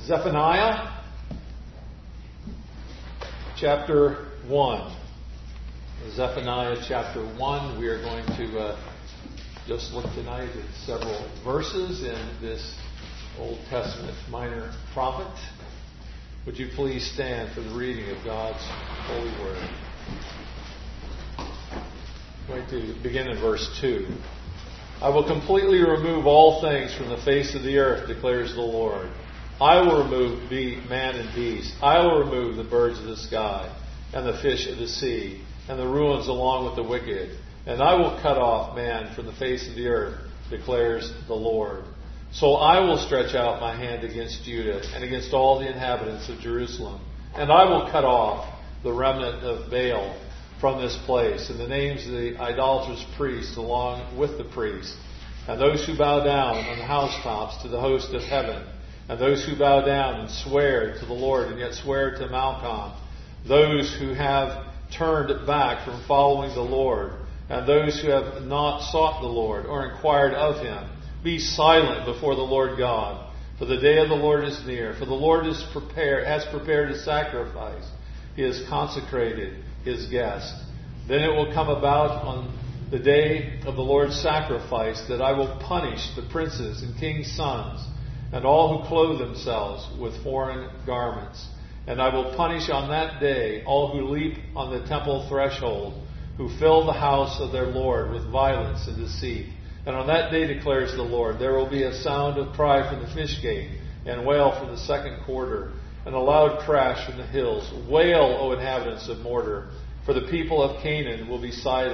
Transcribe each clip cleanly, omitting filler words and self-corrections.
Zephaniah chapter 1. Zephaniah chapter 1. We are going to just look tonight at several verses in this Old Testament minor prophet. Would you please stand for the reading of God's holy word? I'm going to begin in verse 2. I will completely remove all things from the face of the earth, declares the Lord. I will remove man and beast. I will remove the birds of the sky and the fish of the sea and the ruins along with the wicked. And I will cut off man from the face of the earth, declares the Lord. So I will stretch out my hand against Judah and against all the inhabitants of Jerusalem. And I will cut off the remnant of Baal from this place, and the names of the idolatrous priests along with the priests, and those who bow down on the housetops to the host of heaven, and those who bow down and swear to the Lord and yet swear to Malcham, those who have turned back from following the Lord, and those who have not sought the Lord or inquired of Him. Be silent before the Lord God, for the day of the Lord is near. For the Lord has prepared a sacrifice. He has consecrated His guest. Then it will come about on the day of the Lord's sacrifice that I will punish the princes and kings' sons and all who clothe themselves with foreign garments. And I will punish on that day all who leap on the temple threshold, who fill the house of their Lord with violence and deceit. And on that day, declares the Lord, there will be a sound of cry from the fish gate, and wail from the second quarter, and a loud crash from the hills. Wail, O inhabitants of Mortar, for the people of Canaan will be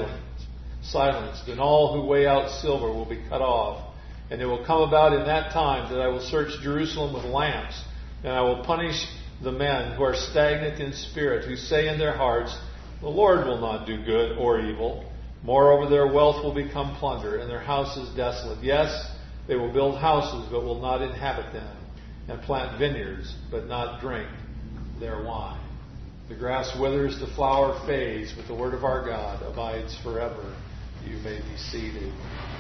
silenced, and all who weigh out silver will be cut off. And it will come about in that time that I will search Jerusalem with lamps, and I will punish the men who are stagnant in spirit, who say in their hearts, the Lord will not do good or evil. Moreover, their wealth will become plunder, and their houses desolate. Yes, they will build houses, but will not inhabit them, and plant vineyards, but not drink their wine. The grass withers, the flower fades, but the word of our God abides forever. You may be seated.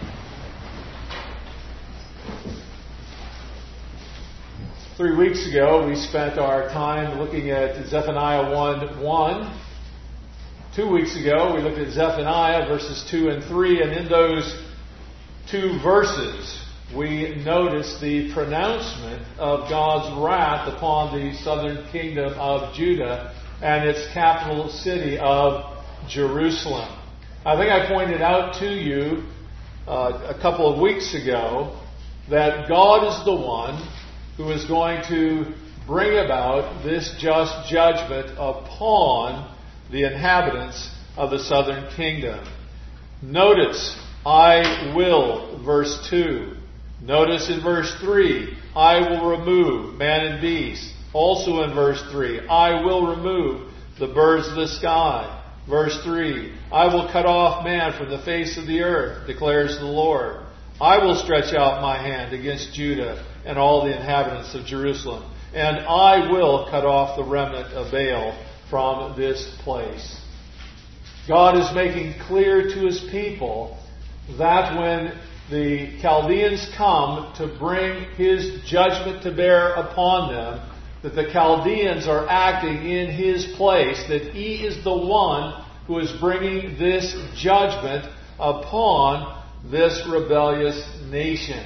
Three weeks ago, we spent our time looking at Zephaniah 1:1. 2 weeks ago, we looked at Zephaniah verses 2 and 3, and in those two verses, we noticed the pronouncement of God's wrath upon the southern kingdom of Judah and its capital city of Jerusalem. I think I pointed out to you a couple of weeks ago that God is the one who is going to bring about this just judgment upon the inhabitants of the southern kingdom. Notice, I will, verse 2. Notice in verse 3, I will remove man and beast. Also in verse 3, I will remove the birds of the sky. Verse 3, I will cut off man from the face of the earth, declares the Lord. I will stretch out my hand against Judah and all the inhabitants of Jerusalem, and I will cut off the remnant of Baal from this place. God is making clear to His people that when the Chaldeans come to bring His judgment to bear upon them, that the Chaldeans are acting in His place, that He is the one who is bringing this judgment upon this rebellious nation.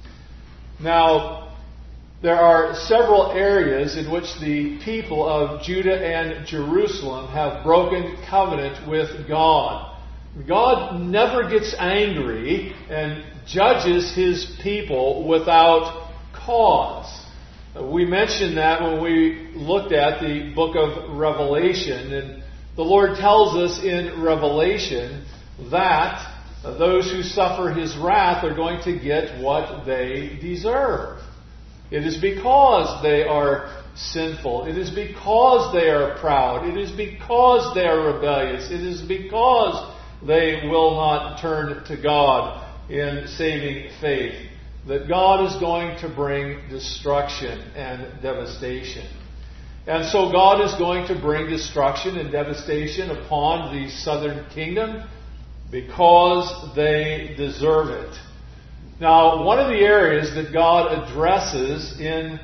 Now, there are several areas in which the people of Judah and Jerusalem have broken covenant with God. God never gets angry and judges His people without cause. We mentioned that when we looked at the book of Revelation, and the Lord tells us in Revelation that those who suffer His wrath are going to get what they deserve. It is because they are sinful. It is because they are proud. It is because they are rebellious. It is because they will not turn to God in saving faith that God is going to bring destruction and devastation. And so God is going to bring destruction and devastation upon the southern kingdom because they deserve it. Now, one of the areas that God addresses in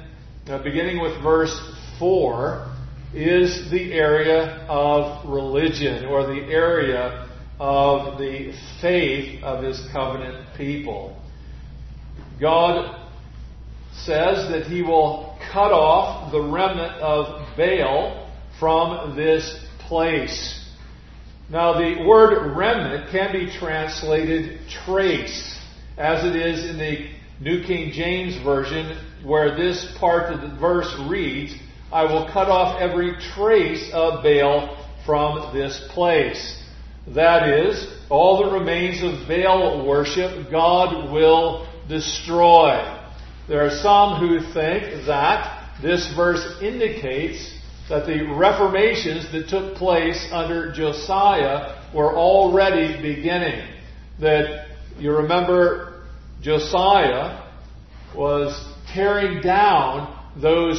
beginning with verse 4, is the area of religion, or the area of the faith of His covenant people. God says that He will cut off the remnant of Baal from this place. Now, the word remnant can be translated trace, as it is in the New King James Version, where this part of the verse reads, I will cut off every trace of Baal from this place. That is, all the remains of Baal worship God will destroy. There are some who think that this verse indicates that the reformations that took place under Josiah were already beginning. That you remember Josiah was tearing down those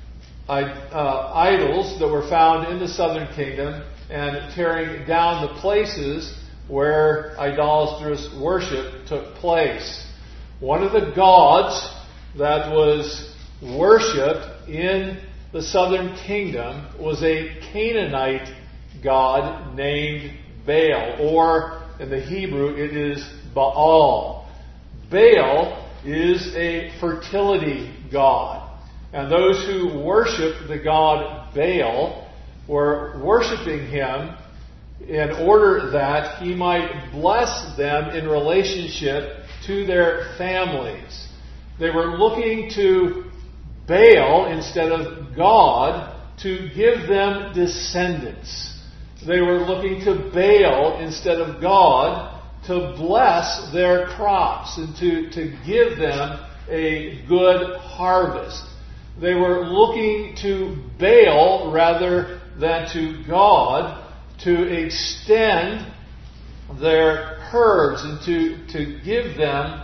idols that were found in the southern kingdom and tearing down the places where idolatrous worship took place. One of the gods that was worshipped in the southern kingdom was a Canaanite god named Baal, or in the Hebrew it is Baal. Baal is a fertility god. And those who worshiped the god Baal were worshiping him in order that he might bless them in relationship to their families. They were looking to Baal instead of God to give them descendants. They were looking to Baal instead of God to bless their crops and to give them a good harvest. They were looking to Baal rather than to God to extend their herds and to give them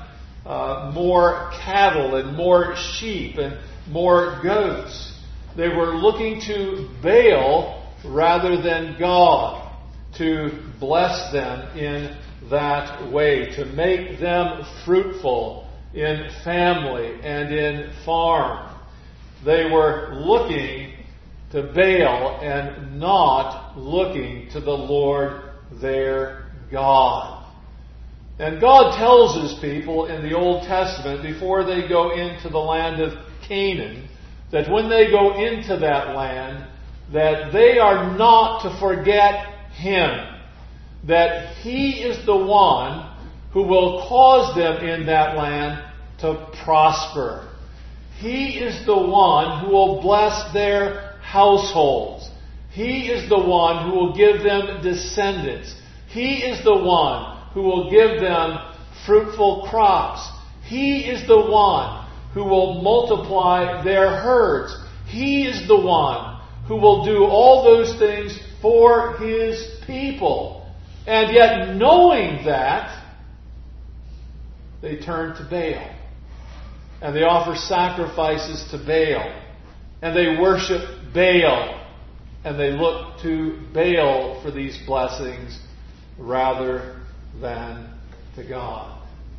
more cattle and more sheep and more goats. They were looking to Baal rather than God to bless them in that way, to make them fruitful in family and in farm. They were looking to Baal and not looking to the Lord their God. And God tells His people in the Old Testament, before they go into the land of Canaan, that when they go into that land, that they are not to forget Him. That He is the one who will cause them in that land to prosper. He is the one who will bless their households. He is the one who will give them descendants. He is the one who will give them fruitful crops. He is the one who will multiply their herds. He is the one who will do all those things for His people. And yet, knowing that, they turn to Baal. And they offer sacrifices to Baal. And they worship Baal. And they look to Baal for these blessings rather than to God.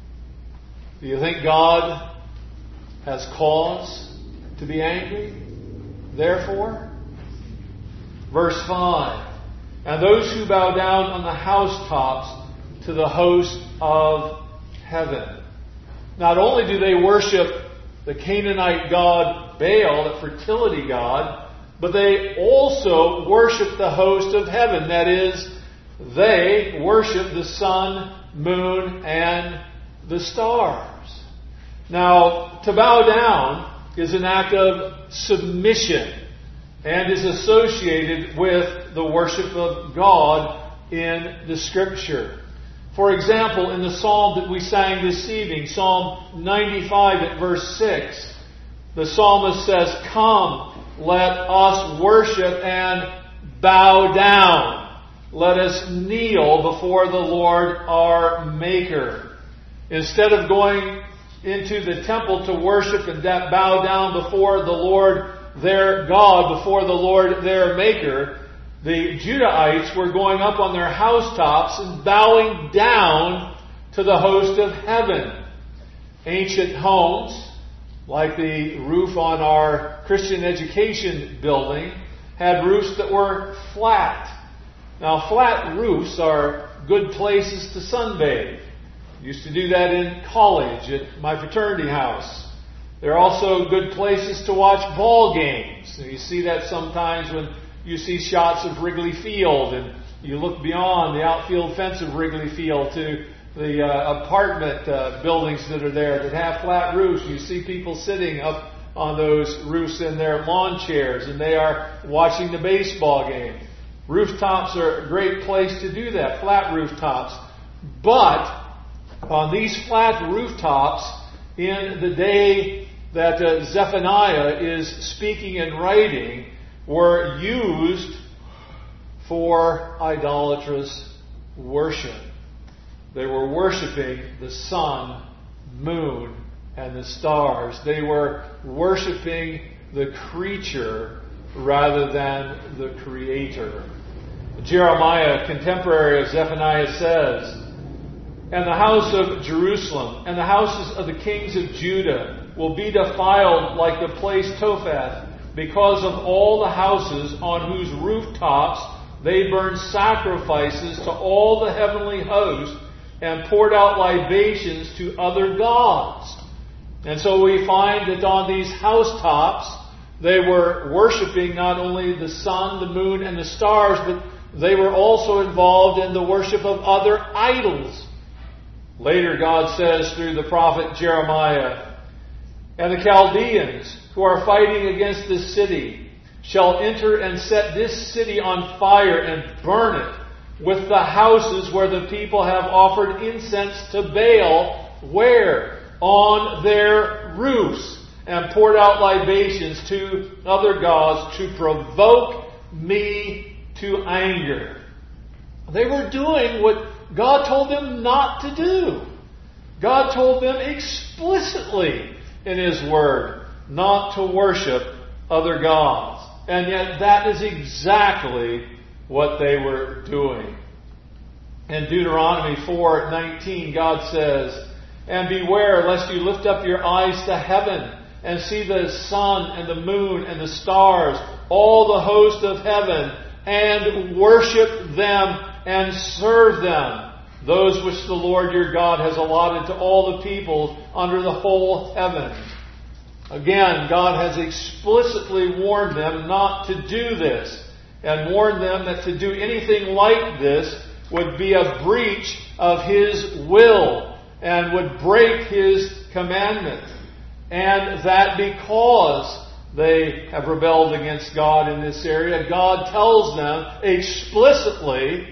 Do you think God has cause to be angry? Therefore, verse 5, and those who bow down on the housetops to the host of heaven. Not only do they worship the Canaanite god Baal, the fertility god, but they also worship the host of heaven. That is, they worship the sun, moon, and the stars. Now, to bow down is an act of submission and is associated with the worship of God in the Scripture. For example, in the psalm that we sang this evening, Psalm 95 at verse 6, the psalmist says, "Come, let us worship and bow down. Let us kneel before the Lord our Maker." Instead of going into the temple to worship and bow down before the Lord their God, before the Lord their Maker, the Judahites were going up on their housetops and bowing down to the host of heaven. Ancient homes like the roof on our Christian education building, had roofs that were flat. Now, flat roofs are good places to sunbathe. Used to do that in college at my fraternity house. They're also good places to watch ball games. And you see that sometimes when you see shots of Wrigley Field and you look beyond the outfield fence of Wrigley Field to the apartment buildings that are there that have flat roofs. You see people sitting up on those roofs in their lawn chairs, and they are watching the baseball game. Rooftops are a great place to do that, flat rooftops. But on these flat rooftops, in the day that Zephaniah is speaking and writing, were used for idolatrous worship. They were worshiping the sun, moon, and the stars. They were worshiping the creature rather than the Creator. Jeremiah, contemporary of Zephaniah, says, "And the house of Jerusalem and the houses of the kings of Judah will be defiled like the place Topheth, because of all the houses on whose rooftops they burned sacrifices to all the heavenly host and poured out libations to other gods." And so we find that on these housetops, they were worshiping not only the sun, the moon, and the stars, but they were also involved in the worship of other idols. Later, God says through the prophet Jeremiah, "And the Chaldeans who are fighting against this city shall enter and set this city on fire and burn it with the houses where the people have offered incense to Baal, where? On their roofs, and poured out libations to other gods to provoke me to anger." They were doing what God told them not to do. God told them explicitly in His Word not to worship other gods. And yet that is exactly what they were doing. In Deuteronomy 4:19, God says, "And beware lest you lift up your eyes to heaven and see the sun and the moon and the stars, all the host of heaven, and worship them and serve them, those which the Lord your God has allotted to all the peoples under the whole heaven." Again, God has explicitly warned them not to do this, and warned them that to do anything like this would be a breach of His will and would break His commandment. And that because they have rebelled against God in this area, God tells them explicitly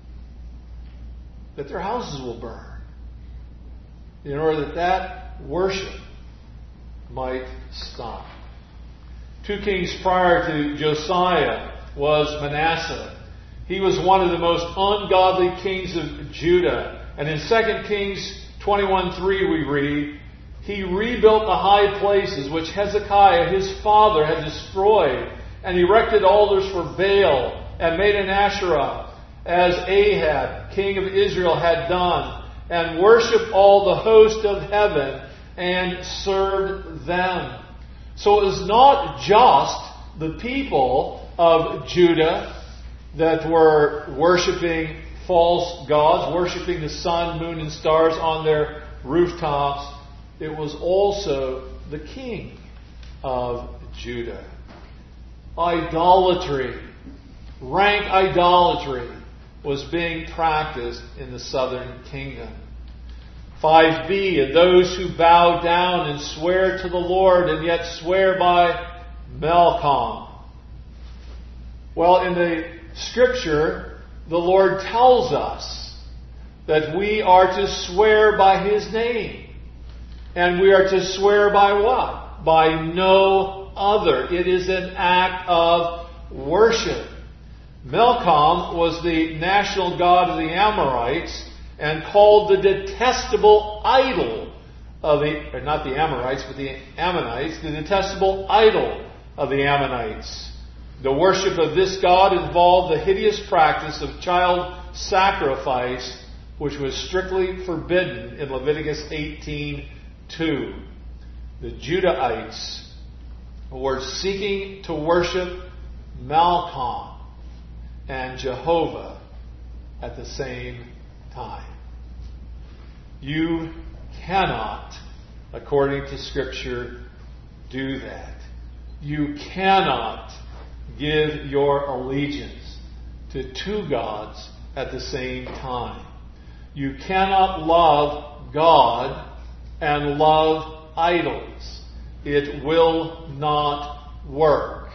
that their houses will burn, in order that worship might stop. 2 kings prior to Josiah was Manasseh. He was one of the most ungodly kings of Judah. And in 2 Kings 21:3 we read, "He rebuilt the high places which Hezekiah his father had destroyed, and erected altars for Baal, and made an Asherah, as Ahab, king of Israel, had done, and worshipped all the host of heaven, and served them." So it was not just the people of Judah that were worshipping false gods, worshipping the sun, moon, and stars on their rooftops. It was also the king of Judah. Idolatry, rank idolatry, was being practiced in the southern kingdom. 5b, "And those who bow down and swear to the Lord, and yet swear by Milcom." Well, in the Scripture, the Lord tells us that we are to swear by His name. And we are to swear by what? By no other. It is an act of worship. Milcom was the national god of the Amorites, and called the detestable idol of not the Amorites, but the Ammonites, the detestable idol of the Ammonites. The worship of this god involved the hideous practice of child sacrifice, which was strictly forbidden in Leviticus 18:2. the Judahites were seeking to worship Malcham and Jehovah at the same time. You cannot, according to Scripture, do that. You cannot give your allegiance to two gods at the same time. You cannot love God and love idols. It will not work.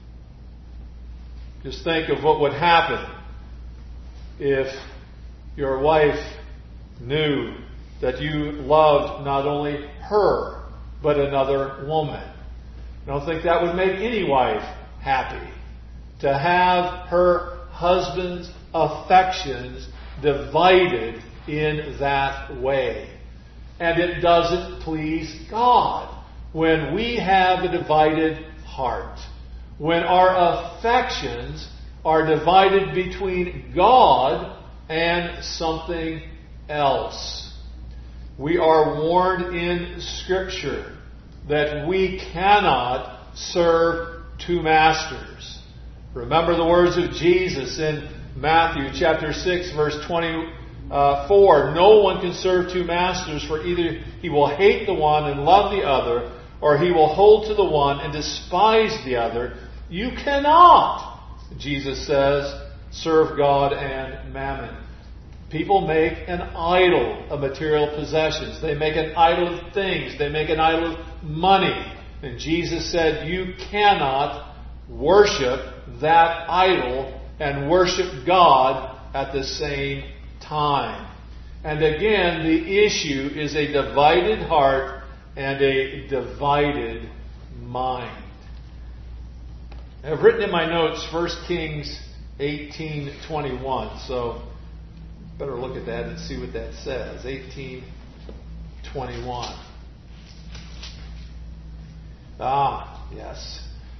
Just think of what would happen if your wife knew that you loved not only her, but another woman. I don't think that would make any wife happy, to have her husband's affections divided in that way. And it doesn't please God when we have a divided heart, when our affections are divided between God and something else. We are warned in Scripture that we cannot serve two masters. Remember the words of Jesus in Matthew chapter 6, verse 24. No one can serve two masters, for either he will hate the one and love the other, or he will hold to the one and despise the other. You cannot, Jesus says, serve God and mammon. People make an idol of material possessions. They make an idol of things. They make an idol of money. And Jesus said, you cannot worship that idol and worship God at the same time. And again, the issue is a divided heart and a divided mind. I've written in my notes 1 Kings 18:21, so better look at that and see what that says. 18:21. Yes.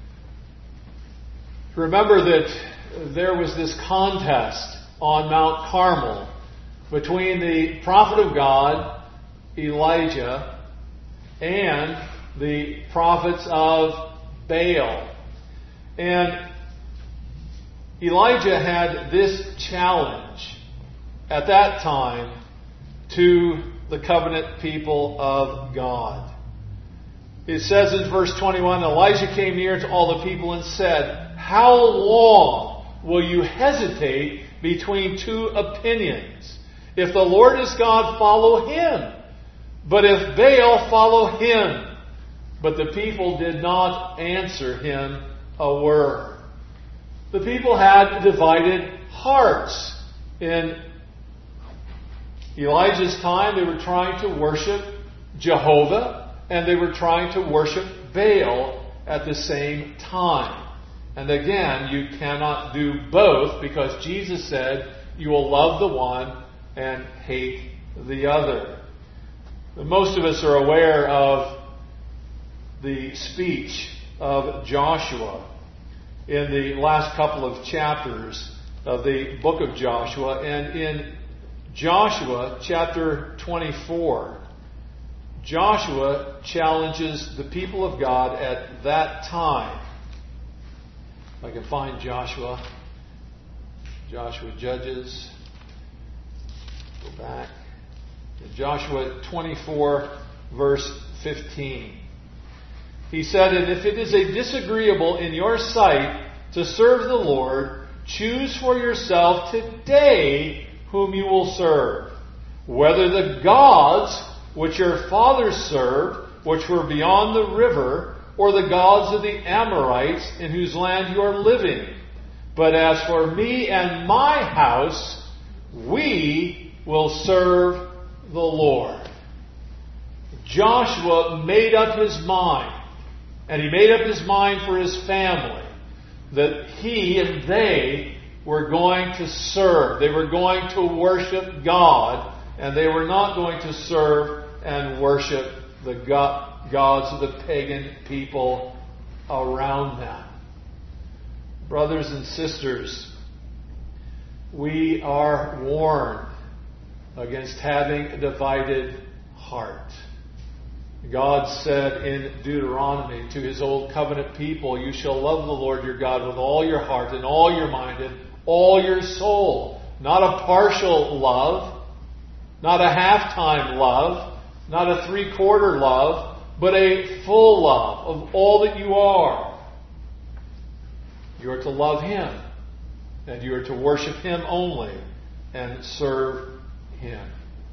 Remember that there was this contest on Mount Carmel between the prophet of God, Elijah, and the prophets of Baal. And Elijah had this challenge at that time to the covenant people of God. It says in verse 21, Elijah came near to all the people and said, how long will you hesitate between two opinions? If the Lord is God, follow Him. But if Baal, follow him. But the people did not answer him a word. The people had divided hearts. In Elijah's time, they were trying to worship Jehovah, and they were trying to worship Baal at the same time. And again, you cannot do both, because Jesus said, you will love the one and hate the other. Most of us are aware of the speech of Joshua in the last couple of chapters of the book of Joshua. And in Joshua chapter 24, Joshua challenges the people of God at that time. If I can find Joshua Judges. Go back. In Joshua 24, verse 15. He said, and if it is a disagreeable in your sight to serve the Lord, choose for yourself today whom you will serve, whether the gods which your fathers served, which were beyond the river, or the gods of the Amorites in whose land you are living. But as for me and my house, we will serve the Lord. Joshua made up his mind, and he made up his mind for his family, that he and they were going to serve. They were going to worship God, and they were not going to serve and worship the gods of the pagan people around them. Brothers and sisters, we are warned against having a divided heart. God said in Deuteronomy to His old covenant people, you shall love the Lord your God with all your heart and all your mind and all your soul. Not a partial love, not a half-time love, not a three-quarter love, but a full love of all that you are. You are to love Him, and you are to worship Him only and serve Him.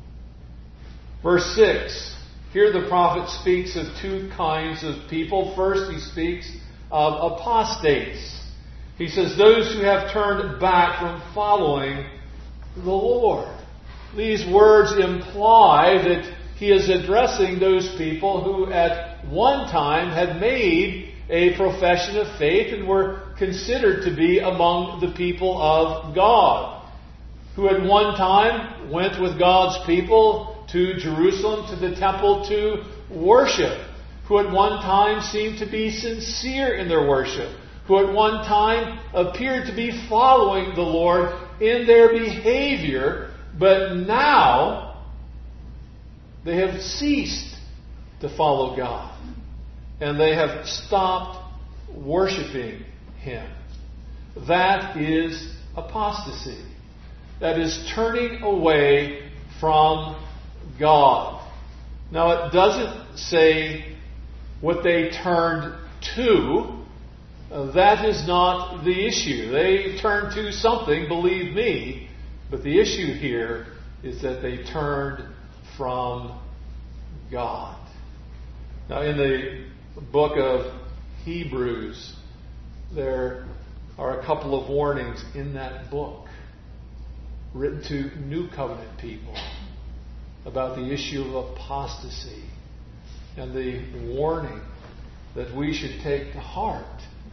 Verse 6. Here the prophet speaks of two kinds of people. First, he speaks of apostates. He says, those who have turned back from following the Lord. These words imply that he is addressing those people who at one time had made a profession of faith and were considered to be among the people of God. Who at one time went with God's people to Jerusalem, to the temple to worship. Who at one time seemed to be sincere in their worship. Who at one time appeared to be following the Lord in their behavior, but now they have ceased to follow God. And they have stopped worshiping Him. That is apostasy. That is turning away from God. Now it doesn't say what they turned to. That is not the issue. They turned to something, believe me. But the issue here is that they turned from God. Now in the book of Hebrews, there are a couple of warnings in that book written to New Covenant people about the issue of apostasy and the warning that we should take to heart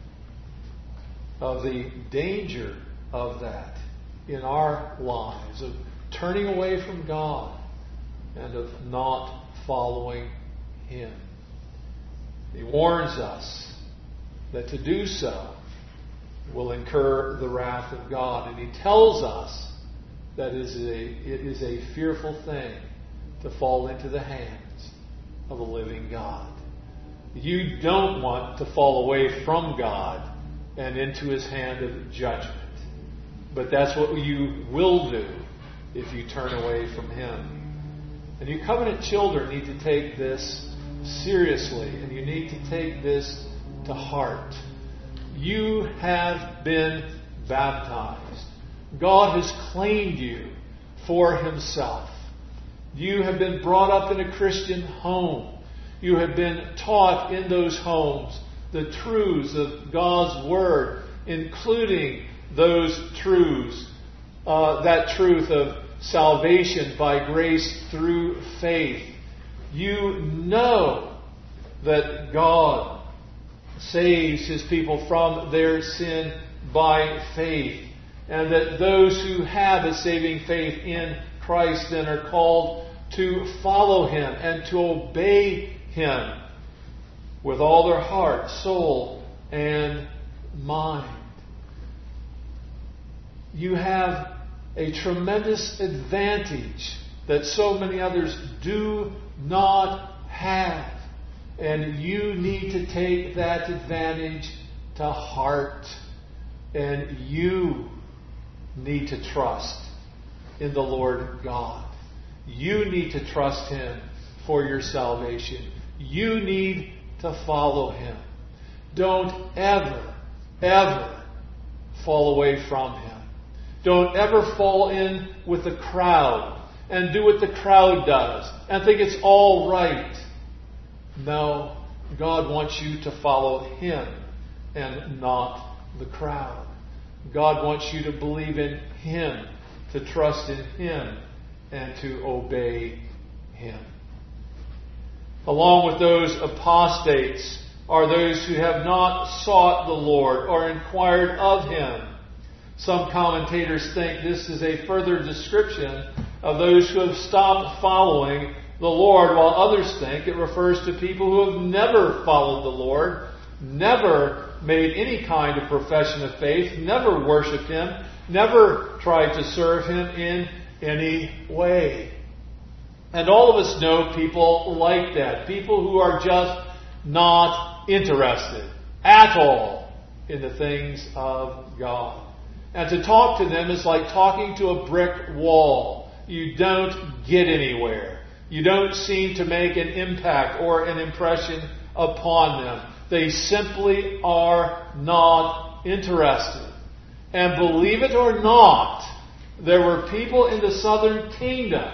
of the danger of that in our lives, of turning away from God and of not following Him. He warns us that to do so will incur the wrath of God, and He tells us that it is a fearful thing to fall into the hands of a living God. You don't want to fall away from God and into His hand of judgment. But that's what you will do if you turn away from Him. And you covenant children need to take this seriously, and you need to take this to heart. You have been baptized. God has claimed you for Himself. You have been brought up in a Christian home. You have been taught in those homes the truths of God's Word, including those truths, that truth of salvation by grace through faith. You know that God saves His people from their sin by faith, and that those who have a saving faith in Christ then are called to follow Him and to obey Him with all their heart, soul, and mind. You have a tremendous advantage that so many others do not have. And you need to take that advantage to heart. And you need to trust in the Lord God. You need to trust Him for your salvation. You need to follow Him. Don't ever, ever fall away from Him. Don't ever fall in with the crowd and do what the crowd does and think it's all right. No, God wants you to follow Him and not the crowd. God wants you to believe in Him, to trust in Him, and to obey Him. Along with those apostates are those who have not sought the Lord or inquired of Him. Some commentators think this is a further description of those who have stopped following the Lord, while others think it refers to people who have never followed the Lord, never made any kind of profession of faith, never worshipped Him, never tried to serve Him in any way. And all of us know people like that. People who are just not interested at all in the things of God. And to talk to them is like talking to a brick wall. You don't get anywhere. You don't seem to make an impact or an impression upon them. They simply are not interested. And believe it or not, there were people in the southern kingdom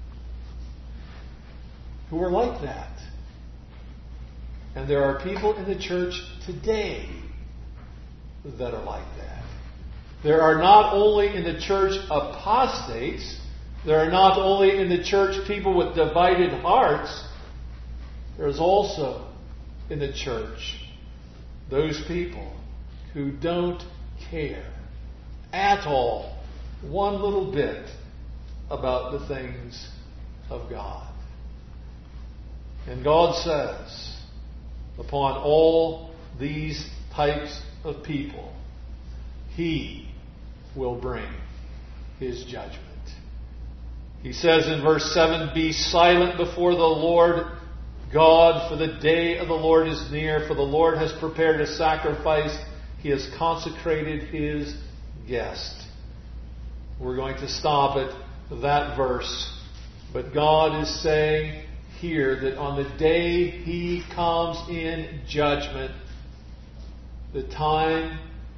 who were like that. And there are people in the church today that are like that. There are not only in the church apostates, there are not only in the church people with divided hearts, there's also in the church those people who don't care at all, one little bit, about the things of God. And God says, upon all these types of people, He will bring His judgment. He says in verse 7, "Be silent before the Lord God, for the day of the Lord is near, for the Lord has prepared a sacrifice. He has consecrated His guest." We're going to stop at that verse. But God is saying here that on the day He comes in judgment, the time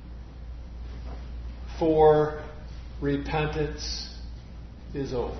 for repentance is over.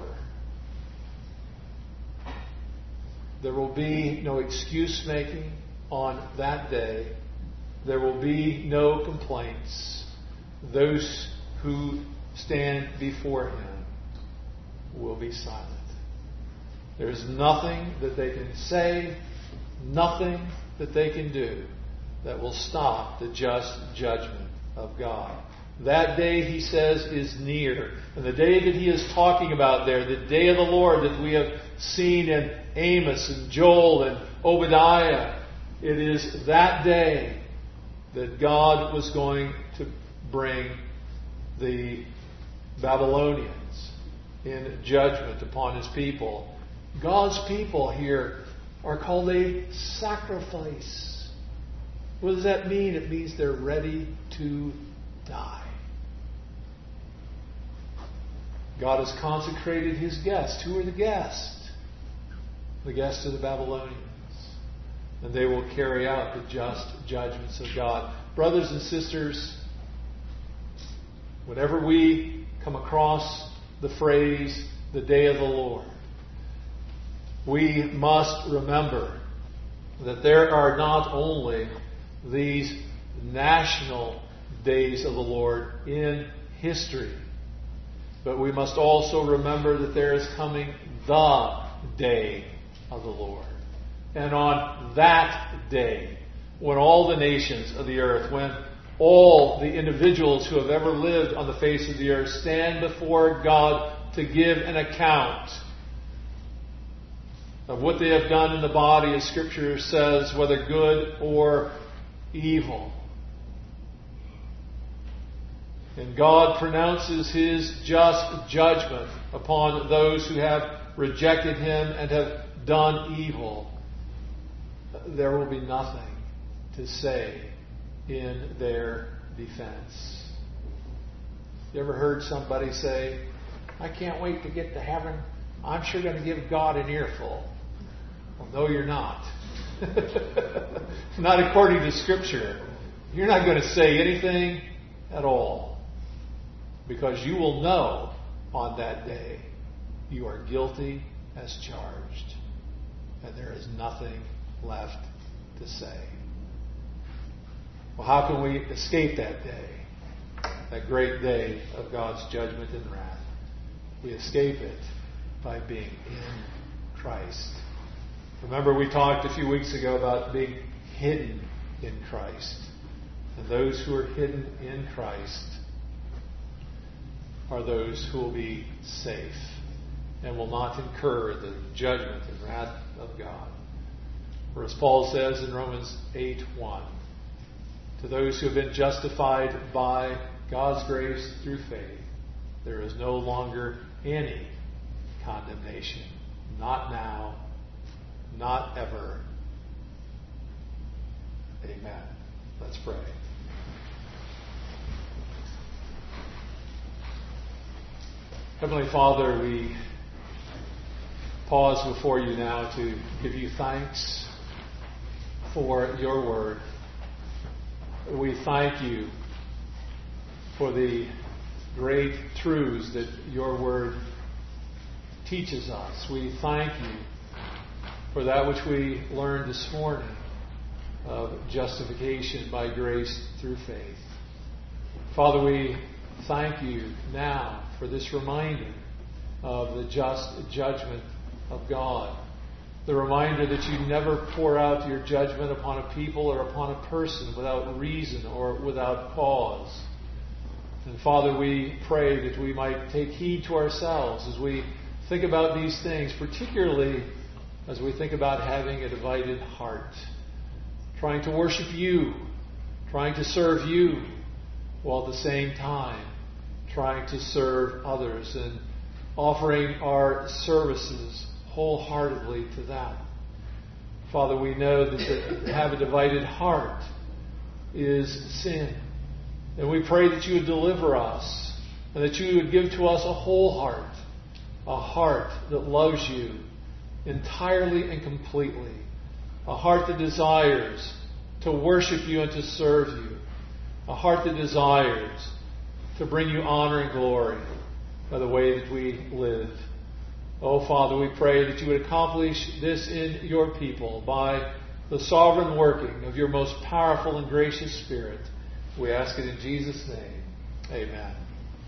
There will be no excuse making on that day. There will be no complaints. Those who stand before Him will be silent. There's nothing that they can say, nothing that they can do that will stop the just judgment of God. That day, He says, is near. And the day that He is talking about there, the day of the Lord that we have seen in Amos and Joel and Obadiah, it is that day that God was going to bring the Babylonians in judgment upon His people. God's people here are called a sacrifice. What does that mean? It means they're ready to die. God has consecrated His guests. Who are the guests? The guests of the Babylonians. And they will carry out the just judgments of God. Brothers and sisters, whenever we come across the phrase, the day of the Lord, we must remember that there are not only these national days of the Lord in history, but we must also remember that there is coming the day of the Lord. And on that day, when all the nations of the earth, when all the individuals who have ever lived on the face of the earth stand before God to give an account of what they have done in the body, as Scripture says, whether good or evil. And God pronounces His just judgment upon those who have rejected Him and have done evil. There will be nothing to say in their defense. You ever heard somebody say, "I can't wait to get to heaven. I'm sure going to give God an earful"? Well, no, you're not. Not according to Scripture. You're not going to say anything at all. Because you will know on that day you are guilty as charged. And there is nothing left to say. Well, how can we escape that day? That great day of God's judgment and wrath. We escape it by being in Christ. Remember, we talked a few weeks ago about being hidden in Christ. And those who are hidden in Christ are those who will be safe and will not incur the judgment and wrath of God. For as Paul says in Romans 8:1, to those who have been justified by God's grace through faith, there is no longer any condemnation not now, not ever. Amen. Let's pray. Heavenly Father, we pause before you now to give you thanks for your word. We thank you for the great truths that your word teaches us. We thank you for that which we learned this morning of justification by grace through faith. Father, we thank you now for this reminder of the just judgment of God. The reminder that you never pour out your judgment upon a people or upon a person without reason or without cause. And Father, we pray that we might take heed to ourselves as we think about these things, particularly as we think about having a divided heart, trying to worship you, trying to serve you, while at the same time trying to serve others and offering our services wholeheartedly to that. Father, we know that to have a divided heart is sin. And we pray that you would deliver us and that you would give to us a whole heart, a heart that loves you entirely and completely, a heart that desires to worship you and to serve you, a heart that desires to bring you honor and glory by the way that we live. Oh, Father, we pray that you would accomplish this in your people by the sovereign working of your most powerful and gracious Spirit. We ask it in Jesus' name. Amen.